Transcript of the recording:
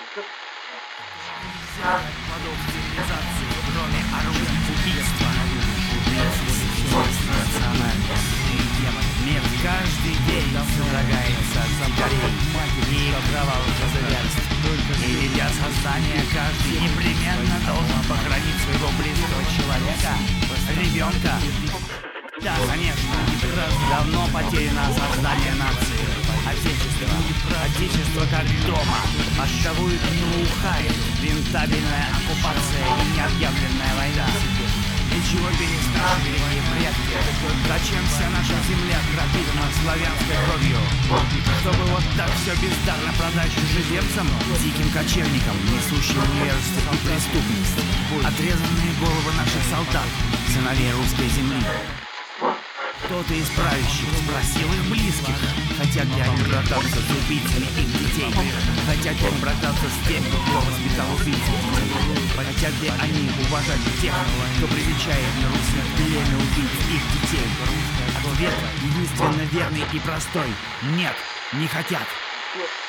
Нельзя плодов цивилизации, кроме оружия убийства. Национальный демон. Мир каждый день содрогается от дикарей и кровавых зверств. И ведя создание, каждый непременно должен похоронить своего близкого человека, ребенка. Да, конечно, давно потеряно создание нации. Отечество как дома. Масштабует и ухает рентабельная оккупация и необъявленная война. Для чего перестали великие предки? Зачем вся наша земля пропитана славянской кровью? Чтобы вот так все бездарно продать чужеземцам, диким кочевникам, несущим невежество и преступность. Отрезанные головы наших солдат, сыновей русской земли. Кто-то из правящих спросил их близких, хотят ли они брататься с убийцами их детей, хотят ли они брататься с теми, кто воспитал убийц, хотят ли они уважать тех, кто привечает на Руси племя убийц их детей. Ответ единственно верный и простой: нет, не хотят.